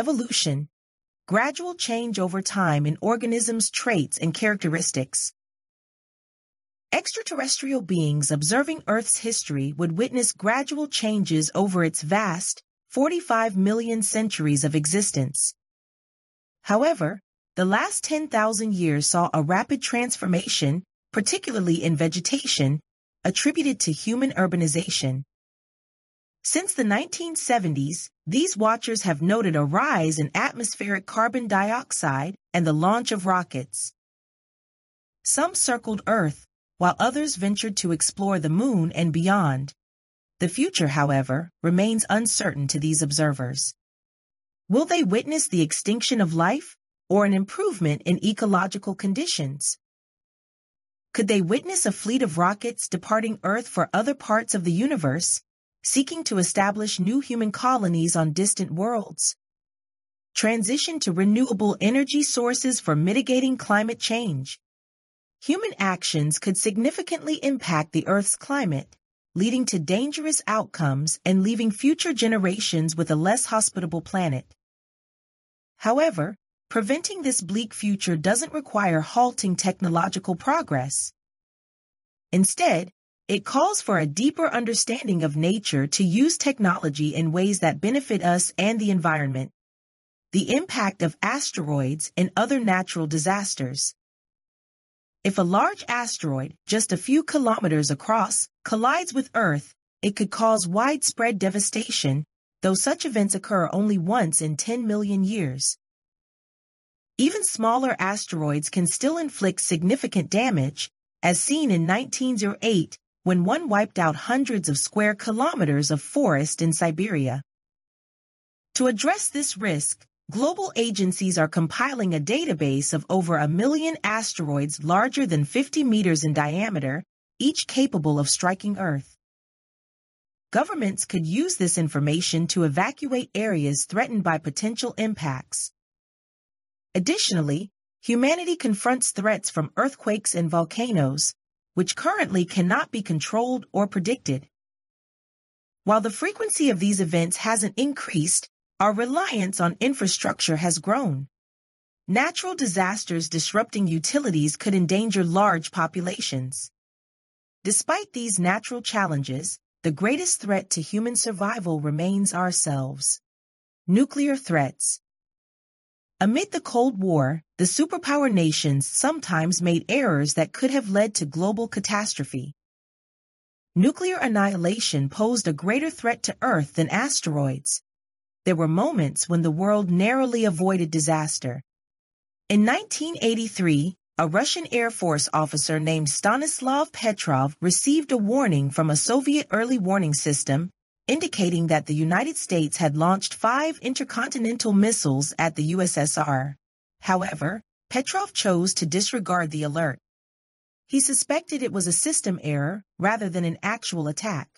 Evolution. Gradual change over time in organisms' traits and characteristics. Extraterrestrial beings observing Earth's history would witness gradual changes over its vast, 45 million centuries of existence. However, the last 10,000 years saw a rapid transformation, particularly in vegetation, attributed to human urbanization. Since the 1970s, these watchers have noted a rise in atmospheric carbon dioxide and the launch of rockets. Some circled Earth, while others ventured to explore the moon and beyond. The future, however, remains uncertain to these observers. Will they witness the extinction of life or an improvement in ecological conditions? Could they witness a fleet of rockets departing Earth for other parts of the universe, seeking to establish new human colonies on distant worlds? Transition to renewable energy sources for mitigating climate change. Human actions could significantly impact the Earth's climate, leading to dangerous outcomes and leaving future generations with a less hospitable planet. However, preventing this bleak future doesn't require halting technological progress. Instead, it calls for a deeper understanding of nature to use technology in ways that benefit us and the environment. The impact of asteroids and other natural disasters. If a large asteroid, just a few kilometers across, collides with Earth, it could cause widespread devastation, though such events occur only once in 10 million years. Even smaller asteroids can still inflict significant damage, as seen in 1908 when one wiped out hundreds of square kilometers of forest in Siberia. To address this risk, global agencies are compiling a database of over 1 million asteroids larger than 50 meters in diameter, each capable of striking Earth. Governments could use this information to evacuate areas threatened by potential impacts. Additionally, humanity confronts threats from earthquakes and volcanoes, which currently cannot be controlled or predicted. While the frequency of these events hasn't increased, our reliance on infrastructure has grown. Natural disasters disrupting utilities could endanger large populations. Despite these natural challenges, the greatest threat to human survival remains ourselves. Nuclear threats. Amid the Cold War, the superpower nations sometimes made errors that could have led to global catastrophe. Nuclear annihilation posed a greater threat to Earth than asteroids. There were moments when the world narrowly avoided disaster. In 1983, a Russian Air Force officer named Stanislav Petrov received a warning from a Soviet early warning system indicating that the United States had launched 5 intercontinental missiles at the USSR. However, Petrov chose to disregard the alert. He suspected it was a system error rather than an actual attack.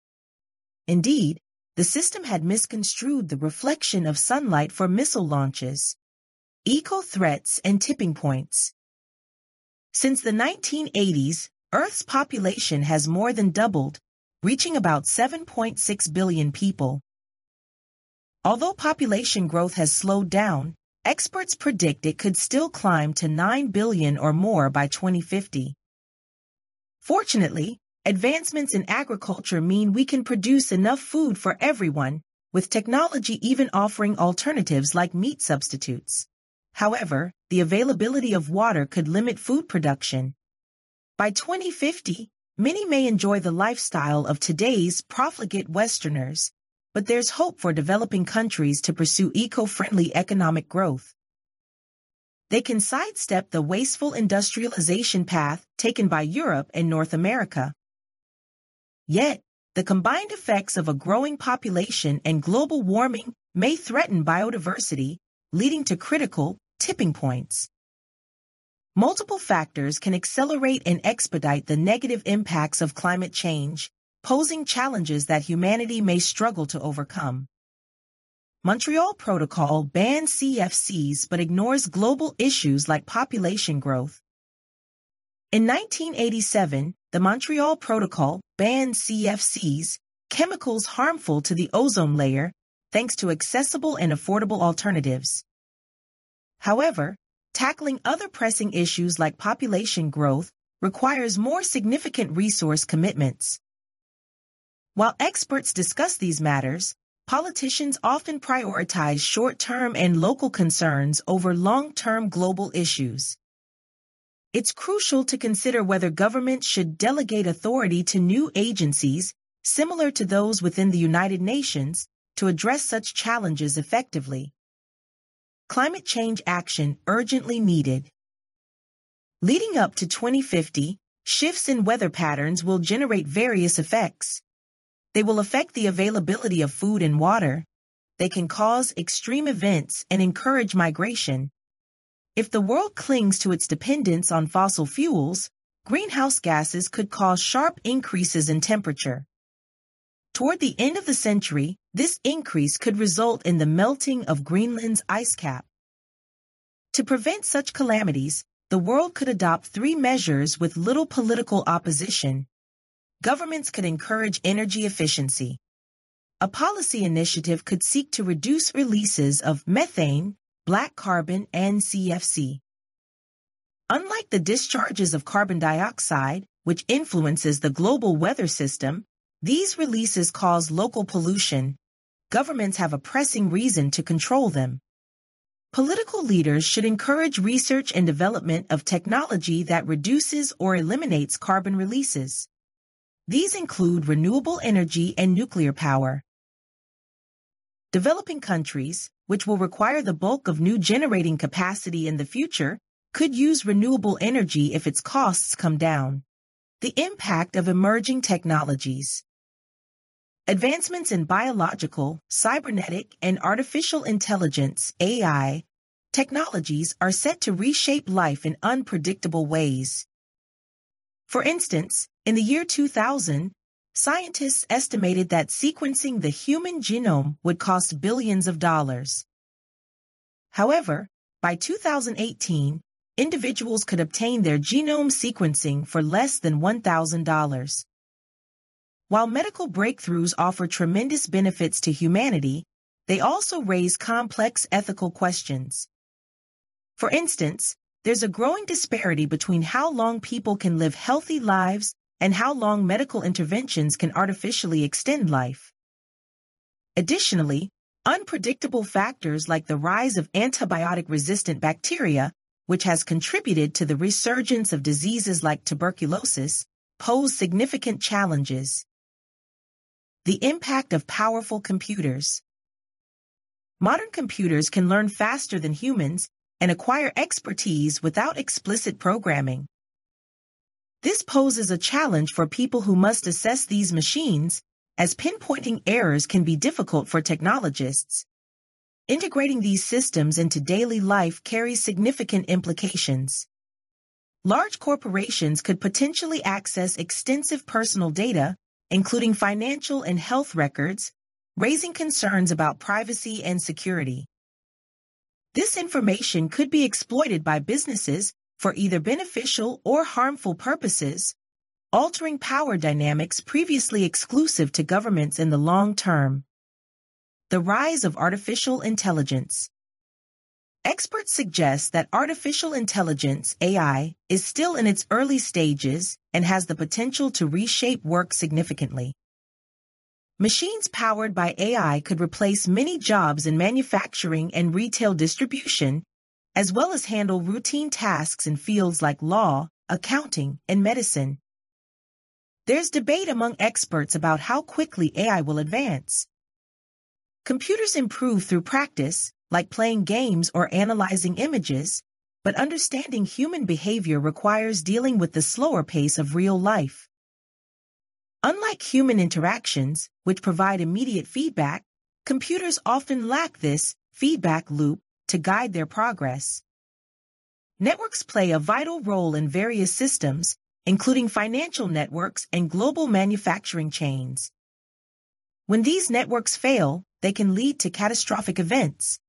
Indeed, the system had misconstrued the reflection of sunlight for missile launches. Eco-threats and tipping points. Since the 1980s, Earth's population has more than doubled, reaching about 7.6 billion people. Although population growth has slowed down, experts predict it could still climb to 9 billion or more by 2050. Fortunately, advancements in agriculture mean we can produce enough food for everyone, with technology even offering alternatives like meat substitutes. However, the availability of water could limit food production. By 2050, many may enjoy the lifestyle of today's profligate Westerners, but there's hope for developing countries to pursue eco-friendly economic growth. They can sidestep the wasteful industrialization path taken by Europe and North America. Yet, the combined effects of a growing population and global warming may threaten biodiversity, leading to critical tipping points. Multiple factors can accelerate and expedite the negative impacts of climate change, posing challenges that humanity may struggle to overcome. Montreal Protocol bans CFCs but ignores global issues like population growth. In 1987, the Montreal Protocol banned CFCs, chemicals harmful to the ozone layer, thanks to accessible and affordable alternatives. However, tackling other pressing issues like population growth requires more significant resource commitments. While experts discuss these matters, politicians often prioritize short-term and local concerns over long-term global issues. It's crucial to consider whether government should delegate authority to new agencies, similar to those within the United Nations, to address such challenges effectively. Climate change action urgently needed. Leading up to 2050, shifts in weather patterns will generate various effects. They will affect the availability of food and water. They can cause extreme events and encourage migration. If the world clings to its dependence on fossil fuels, greenhouse gases could cause sharp increases in temperature. Toward the end of the century, this increase could result in the melting of Greenland's ice cap. To prevent such calamities, the world could adopt 3 measures with little political opposition. Governments could encourage energy efficiency. A policy initiative could seek to reduce releases of methane, black carbon, and CFC. Unlike the discharges of carbon dioxide, which influences the global weather system, these releases cause local pollution. Governments have a pressing reason to control them. Political leaders should encourage research and development of technology that reduces or eliminates carbon releases. These include renewable energy and nuclear power. Developing countries, which will require the bulk of new generating capacity in the future, could use renewable energy if its costs come down. The impact of emerging technologies. Advancements in biological, cybernetic, and artificial intelligence (AI) technologies are set to reshape life in unpredictable ways. For instance, in the year 2000, scientists estimated that sequencing the human genome would cost billions of dollars. However, by 2018, individuals could obtain their genome sequencing for less than $1,000. While medical breakthroughs offer tremendous benefits to humanity, they also raise complex ethical questions. For instance, there's a growing disparity between how long people can live healthy lives and how long medical interventions can artificially extend life. Additionally, unpredictable factors like the rise of antibiotic-resistant bacteria, which has contributed to the resurgence of diseases like tuberculosis, pose significant challenges. The impact of powerful computers. Modern computers can learn faster than humans and acquire expertise without explicit programming. This poses a challenge for people who must assess these machines, as pinpointing errors can be difficult for technologists. Integrating these systems into daily life carries significant implications. Large corporations could potentially access extensive personal data, including financial and health records, raising concerns about privacy and security. This information could be exploited by businesses for either beneficial or harmful purposes, altering power dynamics previously exclusive to governments in the long term. The rise of artificial intelligence. Experts suggest that artificial intelligence, AI, is still in its early stages and has the potential to reshape work significantly. Machines powered by AI could replace many jobs in manufacturing and retail distribution, as well as handle routine tasks in fields like law, accounting, and medicine. There's debate among experts about how quickly AI will advance. Computers improve through practice, like playing games or analyzing images, but understanding human behavior requires dealing with the slower pace of real life. Unlike human interactions, which provide immediate feedback, computers often lack this feedback loop to guide their progress. Networks play a vital role in various systems, including financial networks and global manufacturing chains. When these networks fail, they can lead to catastrophic events.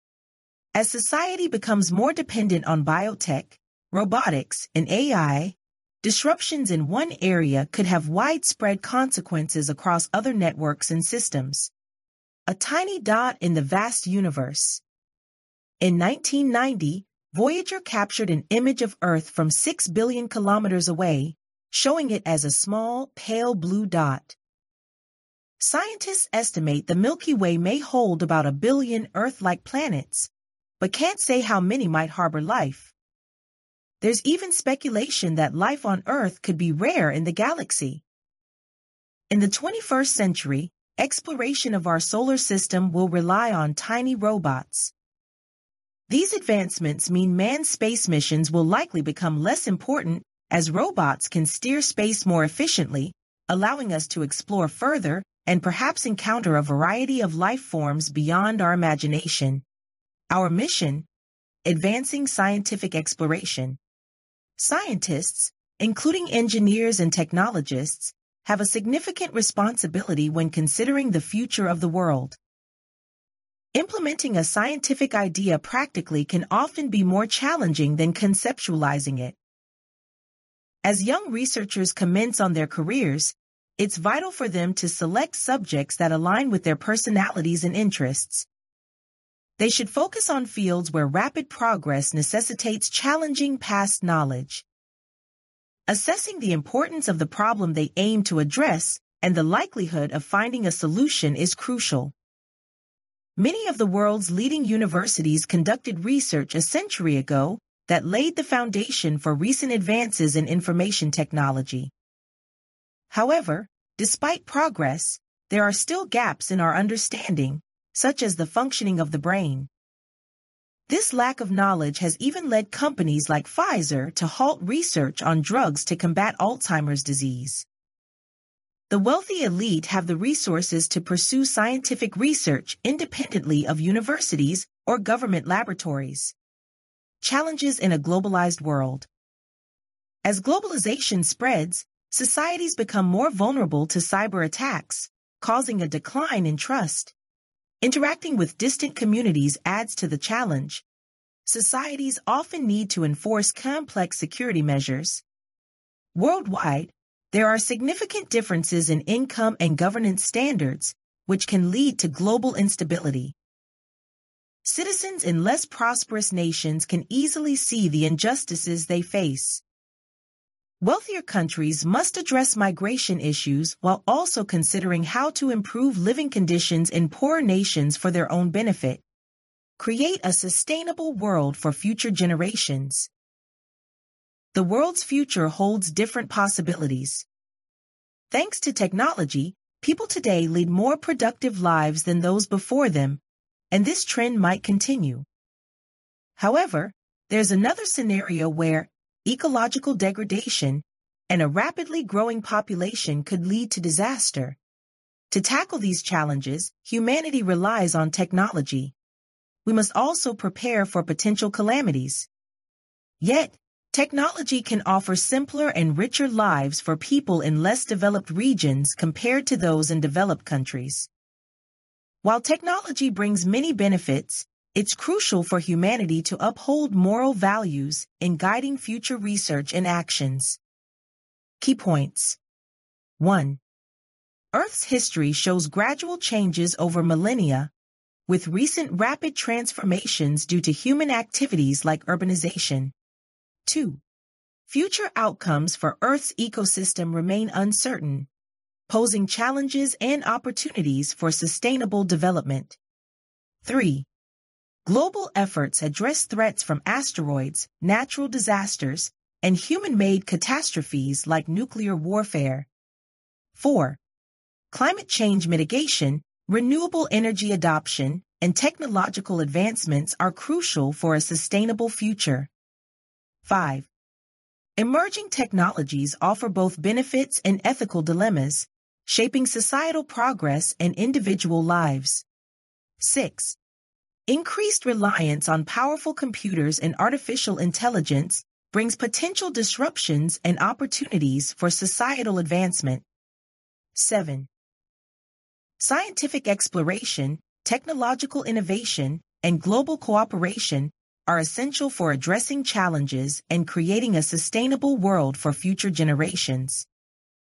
As society becomes more dependent on biotech, robotics, and AI, disruptions in one area could have widespread consequences across other networks and systems. a tiny dot in the vast universe. In 1990, Voyager captured an image of Earth from 6 billion kilometers away, showing it as a small, pale blue dot. Scientists estimate the Milky Way may hold about 1 billion Earth-like planets, but can't say how many might harbor life. There's even speculation that life on Earth could be rare in the galaxy. In the 21st century, exploration of our solar system will rely on tiny robots. These advancements mean manned space missions will likely become less important as robots can steer space more efficiently, allowing us to explore further and perhaps encounter a variety of life forms beyond our imagination. Our mission: advancing scientific exploration. Scientists, including engineers and technologists, have a significant responsibility when considering the future of the world. Implementing a scientific idea practically can often be more challenging than conceptualizing it. As young researchers commence on their careers, it's vital for them to select subjects that align with their personalities and interests. They should focus on fields where rapid progress necessitates challenging past knowledge. Assessing the importance of the problem they aim to address and the likelihood of finding a solution is crucial. Many of the world's leading universities conducted research a century ago that laid the foundation for recent advances in information technology. However, despite progress, there are still gaps in our understanding, such as the functioning of the brain. This lack of knowledge has even led companies like Pfizer to halt research on drugs to combat Alzheimer's disease. The wealthy elite have the resources to pursue scientific research independently of universities or government laboratories. Challenges in a globalized world. As globalization spreads, societies become more vulnerable to cyber attacks, causing a decline in trust. Interacting with distant communities adds to the challenge. Societies often need to enforce complex security measures. Worldwide, there are significant differences in income and governance standards, which can lead to global instability. Citizens in less prosperous nations can easily see the injustices they face. Wealthier countries must address migration issues while also considering how to improve living conditions in poorer nations for their own benefit. Create a sustainable world for future generations. The world's future holds different possibilities. Thanks to technology, people today lead more productive lives than those before them, and this trend might continue. However, there's another scenario where ecological degradation and a rapidly growing population could lead to disaster. To tackle these challenges, humanity relies on technology. We must also prepare for potential calamities. Yet, technology can offer simpler and richer lives for people in less developed regions compared to those in developed countries. While technology brings many benefits, it's crucial for humanity to uphold moral values in guiding future research and actions. Key points. 1. Earth's history shows gradual changes over millennia, with recent rapid transformations due to human activities like urbanization. 2. Future outcomes for Earth's ecosystem remain uncertain, posing challenges and opportunities for sustainable development. 3. Global efforts address threats from asteroids, natural disasters, and human-made catastrophes like nuclear warfare. 4. Climate change mitigation, renewable energy adoption, and technological advancements are crucial for a sustainable future. 5. Emerging technologies offer both benefits and ethical dilemmas, shaping societal progress and individual lives. 6. Increased reliance on powerful computers and artificial intelligence brings potential disruptions and opportunities for societal advancement. 7. Scientific exploration, technological innovation, and global cooperation are essential for addressing challenges and creating a sustainable world for future generations.